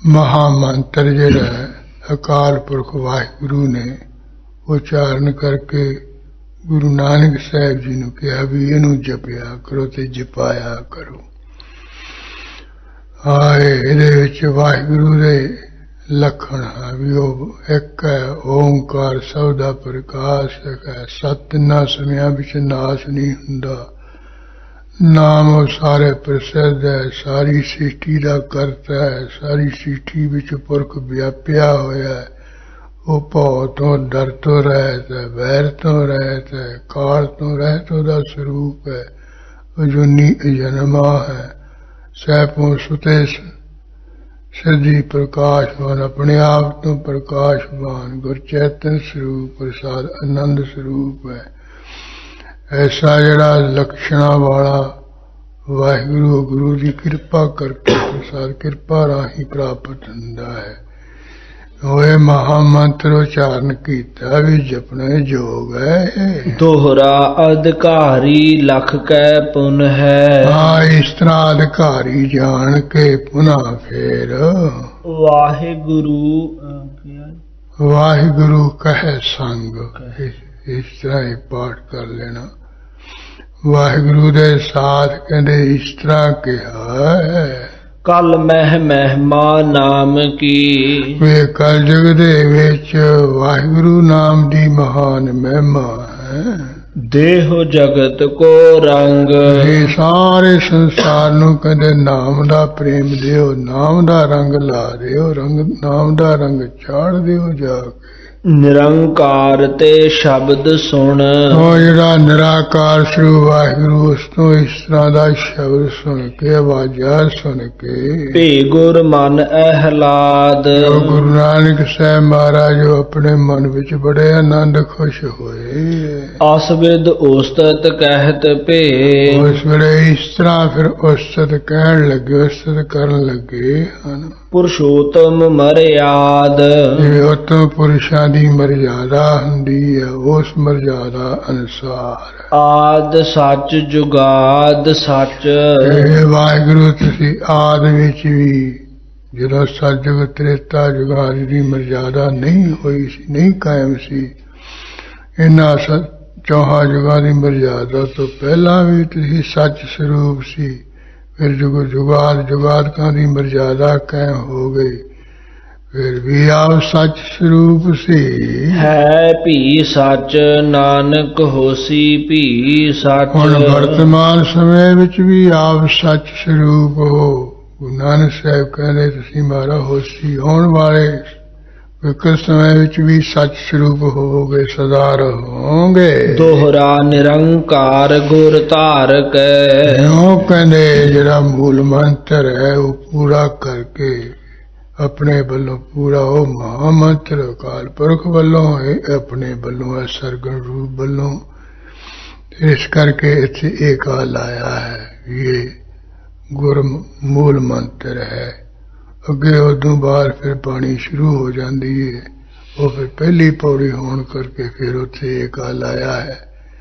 ਮਹਾਮੰਤਰ ਜਿਹੜਾ ਅਕਾਲ ਪੁਰਖ ਵਾਹਿਗੁਰੂ ਨੇ ਉਚਾਰਨ ਕਰਕੇ ਗੁਰੂ ਨਾਨਕ ਸਾਹਿਬ ਜੀ ਨੂੰ ਕਿਹਾ ਵੀ ਇਹਨੂੰ ਜਪਿਆ ਕਰੋ ਤੇ ਜਪਾਇਆ ਕਰੋ। ਆਏ ਇਹਦੇ ਵਿੱਚ ਵਾਹਿਗੁਰੂ ਦੇ ਲੱਖਣ ਹੈ ਵੀ ਉਹ ਇੱਕ ਹੈ, ਓਂਕਾਰ ਸਭ ਦਾ ਪ੍ਰਕਾਸ਼ ਹੈ, ਸਤ ਤਿੰਨਾਂ ਸਮਿਆਂ ਵਿੱਚ ਨਾਸ ਨਹੀਂ ਹੁੰਦਾ, ਨਾਮ ਉਹ ਸਾਰੇ ਪ੍ਰਸਿੱਧ ਹੈ, ਸਾਰੀ ਸ੍ਰਿਸ਼ਟੀ ਦਾ ਕਰਤਾ ਹੈ, ਸਾਰੀ ਸ੍ਰਿਸ਼ਟੀ ਵਿੱਚ ਪੁਰਖ ਵਿਆਪਿਆ ਹੋਇਆ ਹੈ, ਉਹ ਭਉ ਤੋਂ ਡਰ ਤੋਂ ਰਹਿਤ ਹੈ, ਵੈਰ ਤੋਂ ਰਹਿਤ ਹੈ, ਕਾਲ ਤੋਂ ਰਹਿਤ ਉਹਦਾ ਸਰੂਪ ਹੈ, ਅਜੂਨੀ ਅਜਨਮਾ ਹੈ, ਸੈਭੋਂ ਸੁਤੇ ਸਿੱਧੀ ਪ੍ਰਕਾਸ਼ਵਾਨ, ਆਪਣੇ ਆਪ ਤੋਂ ਪ੍ਰਕਾਸ਼ਵਾਨ, ਗੁਰਚੇਤਨ ਸਰੂਪ, ਪ੍ਰਸਾਦ ਆਨੰਦ ਸਰੂਪ ਹੈ। ਐਸਾ ਜਿਹੜਾ ਲਕਸ਼ਣਾਂ ਵਾਲਾ ਵਾਹਿਗੁਰੂ ਗੁਰੂ ਦੀ ਕਿਰਪਾ ਕਰਕੇ ਪ੍ਰਸਾਦ ਕਿਰਪਾ ਰਾਹੀਂ ਪ੍ਰਾਪਤ ਹੁੰਦਾ ਹੈ। ਹੋਏ ਮਹਾਮੰਤਰ ਉਚਾਰਨ ਕੀਤਾ ਵੀ ਜਪਣੇ ਯੋਗ ਹੈ। ਦੋਹਰਾ ਅਧਿਕਾਰੀ ਲਖ ਕੈ ਪੁਨ ਹੈ। ਹਾਂ, ਇਸ ਤਰ੍ਹਾਂ ਅਧਿਕਾਰੀ ਜਾਣ ਕੇ ਪੁਨः ਫੇਰ ਵਾਹਿਗੁਰੂ ਕਹੈ ਸੰਗ, ਇਸ ਤਰ੍ਹਾਂ ਹੀ ਪਾਠ ਕਰ ਲੈਣਾ। ਵਾਹਿਗੁਰੂ ਦੇ ਸਾਥ ਕਹਿੰਦੇ ਇਸ ਤਰ੍ਹਾਂ ਕਿਹਾ ਹੈ। ਕਲ ਮਹਿ ਮਹਿਮਾ ਨਾਮ ਕੀ, ਵੇ ਕਲਯੁਗ ਦੇ ਵਿੱਚ ਵਾਹਿਗੁਰੂ ਨਾਮ ਦੀ ਮਹਾਨ ਮਹਿਮਾ ਹੈ। ਦੇਹੁ ਜਗਤ ਕੋ ਰੰਗ, ਇਹ ਸਾਰੇ ਸੰਸਾਰ ਨੂੰ ਕਹਿੰਦੇ ਨਾਮ ਦਾ ਪ੍ਰੇਮ ਦਿਓ, ਨਾਮ ਦਾ ਰੰਗ ਲਾ ਦਿਓ, ਨਾਮ ਦਾ ਰੰਗ ਚਾੜ ਦਿਓ ਜਾ ਕੇ। ਨਿਰੰਕਾਰ ਤੇ ਸ਼ਬਦ ਸੁਣ, ਉਹ ਜਿਹੜਾ ਨਿਰਾਕਾਰ ਸ੍ਰੀ ਵਾਹਿਗੁਰੂ ਉਸ ਤੋਂ ਇਸ ਤਰ੍ਹਾਂ ਦਾ ਸ਼ਬਦ ਸੁਣ ਕੇ, ਆਵਾਜ਼ਾਂ ਸੁਣ ਕੇ, ਭੇ ਗੁਰ ਮਨ ਅਹਿਲਾਦ, ਗੁਰੂ ਨਾਨਕ ਸਾਹਿਬ ਮਹਾਰਾਜ ਆਪਣੇ ਮਨ ਵਿੱਚ ਬੜੇ ਆਨੰਦ ਖੁਸ਼ ਹੋਏ। ਅਸਵਿਦ ਉਸਤਤ ਕਹਿਤ ਭੇ, ਉਸ ਵੇਲੇ ਇਸ ਤਰ੍ਹਾਂ ਫਿਰ ਉਸਤਤ ਕਹਿਣ ਲੱਗੇ, ਉਸਤਤ ਕਰਨ ਲੱਗੇ ਹਨ। ਪੁਰਸ਼ੋਤਮ ਮਰਿਆਦ, ਜਿਵੇਂ ਉਤਮ ਪੁਰਸ਼ਾਂ ਦੀ ਮਰਜ਼ਾਦਾ ਹੁੰਦੀ ਹੈ, ਉਸ ਮਰਜ਼ਾਦਾ ਅਨੁਸਾਰ ਆਦ ਸੱਚ ਜੁਗਾਦ ਸੱਚ। ਇਹ ਵਾਹਿਗੁਰੂ ਤੁਸੀਂ ਆਦ ਵਿੱਚ ਵੀ ਜਦੋਂ ਸਤਿਯੁਗ ਤ੍ਰੇਤਾ ਜੁਗਾਦ ਦੀ ਮਰਜ਼ਾਦਾ ਨਹੀਂ ਹੋਈ ਸੀ, ਨਹੀਂ ਕਾਇਮ ਸੀ, ਇਹਨਾਂ ਚੌਹਾਂ ਯੁਗਾਂ ਦੀ ਮਰਜ਼ਾਦਾ ਤੋਂ ਪਹਿਲਾਂ ਵੀ ਤੁਸੀਂ ਸੱਚ ਸਰੂਪ ਸੀ। ਫਿਰ ਜੁਗਾਦਕਾਂ ਦੀ ਮਰਜ਼ਾਦਾ ਕਾਇਮ ਹੋ ਗਈ, ਫਿਰ ਵੀ ਆਪ ਸੱਚ ਸਰੂਪ ਸੀ। ਹੈ ਭੀ ਸੱਚ ਨਾਨਕ ਹੋਸੀ ਭੀ ਸੱਚ। ਹੁਣ ਵਰਤਮਾਨ ਸਮੇਂ ਵਿੱਚ ਵੀ ਆਪ ਸੱਚ ਸਰੂਪ ਹੋ। ਗੁਰੂ ਨਾਨਕ ਸਾਹਿਬ ਕਹਿੰਦੇ ਤੁਸੀਂ ਮਾਰਾ ਹੋਸੀ, ਹੋਣ ਵਾਲੇ ਵਿਕਲ ਸਮੇਂ ਵਿੱਚ ਵੀ ਸੱਚ ਸਰੂਪ ਹੋਵੋਗੇ, ਸਦਾ ਰਹੋਗੇ। ਦੋਹਰਾ ਨਿਰੰਕਾਰ ਗੁਰ ਧਾਰਕ, ਇਉਂ ਕਹਿੰਦੇ ਜਿਹੜਾ ਮੂਲ ਮੰਤਰ ਹੈ ਉਹ ਪੂਰਾ ਕਰਕੇ ਆਪਣੇ ਵੱਲੋਂ ਪੂਰਾ, ਉਹ ਮਹਾਮੰਤਰ ਅਕਾਲ ਪੁਰਖ ਵੱਲੋਂ ਹੈ, ਆਪਣੇ ਵੱਲੋਂ ਹੈ, ਸਰਗੁਣ ਰੂਪ ਵੱਲੋਂ। ਇਸ ਕਰਕੇ ਇੱਥੇ ਏਕਾ ਲਾਇਆ ਹੈ, ਇਹ ਗੁਰ ਮੂਲ ਮੰਤਰ ਹੈ। ਅੱਗੇ ਉਦੋਂ ਬਾਅਦ ਫਿਰ ਬਾਣੀ ਸ਼ੁਰੂ ਹੋ ਜਾਂਦੀ ਹੈ, ਉਹ ਫਿਰ ਪਹਿਲੀ ਪੌੜੀ ਹੋਣ ਕਰਕੇ ਫਿਰ ਉੱਥੇ ਏਕਾ ਲਾਇਆ ਹੈ।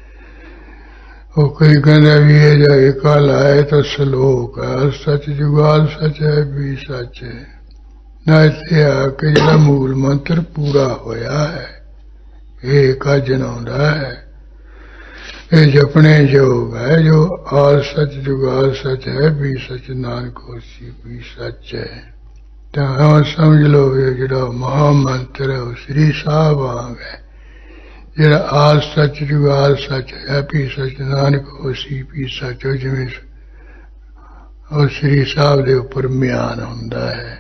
ਉਹ ਕੋਈ ਕਹਿੰਦਾ ਵੀ ਇਹ ਜਿਹੜਾ ਏਕਾ ਲਾਇਆ ਤਾਂ ਸ਼ਲੋਕ ਹੈ, ਸੱਚ ਜੁਗਾਦ ਸੱਚ ਹੈ ਵੀ ਸੱਚ ਹੈ। ਨਾ ਇੱਥੇ ਆ ਕੇ ਜਿਹੜਾ ਮੂਲ ਮੰਤਰ ਪੂਰਾ ਹੋਇਆ ਹੈ ਇਹ ਏਕਾ ਜਨਾਉਂਦਾ ਹੈ। ਇਹ ਜਪਣੇ ਯੋਗ ਹੈ, ਜੋ ਆਦ ਸੱਚ ਜੁਗਾਦ ਸੱਚ ਹੈ ਵੀ ਸੱਚ, ਨਾਨਕ ਹੋਸੀ ਵੀ ਸੱਚ ਹੈ। ਤਾਂ ਸਮਝ ਲਓ ਇਹ ਜਿਹੜਾ ਮਹਾਮੰਤਰ ਹੈ ਉਹ ਸ੍ਰੀ ਸਾਹਿਬ ਵਾਂਗ ਹੈ, ਜਿਹੜਾ ਆਦ ਸੱਚ ਜੁਗਾਦ ਸੱਚ ਹੈ ਵੀ ਸੱਚ, ਨਾਨਕ ਹੋਸੀ ਵੀ ਸੱਚ, ਜਿਵੇਂ ਉਹ ਸ੍ਰੀ ਸਾਹਿਬ ਦੇ ਉੱਪਰ ਮਿਆਨ ਹੁੰਦਾ ਹੈ।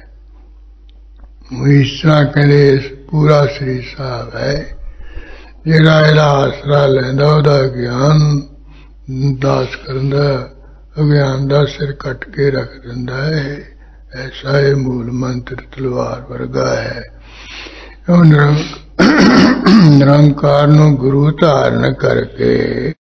ਇਸ ਤਰ੍ਹਾਂ ਕਹਿੰਦੇ ਪੂਰਾ ਸ੍ਰੀ ਸਾਹਿਬ ਹੈ। ਜਿਹੜਾ ਇਹਦਾ ਆਸਰਾ ਲੈਂਦਾ ਉਹਦਾ ਗਿਆਨ ਨਾਸ ਕਰਨ ਦਾ, ਅਗਿਆਨ ਦਾ ਸਿਰ ਕੱਟ ਕੇ ਰੱਖ ਦਿੰਦਾ ਹੈ। ਐਸਾ ਇਹ ਮੂਲ ਮੰਤਰ ਤਲਵਾਰ ਵਰਗਾ ਹੈ। ਉਹ ਨਿਰੰਕਾਰ ਨੂੰ ਗੁਰੂ ਧਾਰਨ ਕਰਕੇ